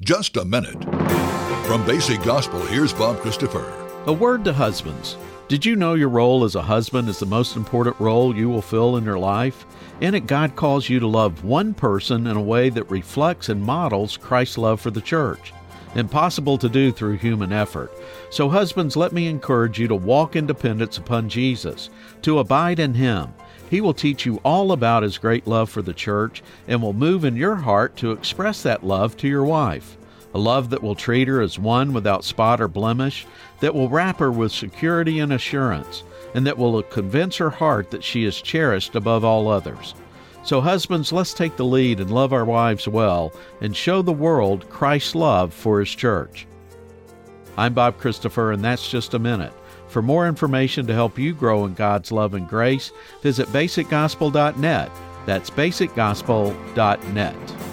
just a minute. From Basic Gospel, here's Bob Christopher. A word to husbands. Did you know your role as a husband is the most important role you will fill in your life? In it, God calls you to love one person in a way that reflects and models Christ's love for the church. Impossible to do through human effort. So husbands, let me encourage you to walk in dependence upon Jesus, to abide in Him. He will teach you all about His great love for the church and will move in your heart to express that love to your wife. A love that will treat her as one without spot or blemish, that will wrap her with security and assurance, and that will convince her heart that she is cherished above all others. So husbands, let's take the lead and love our wives well and show the world Christ's love for His church. I'm Bob Christopher, and that's just a minute. For more information to help you grow in God's love and grace, visit basicgospel.net. That's basicgospel.net.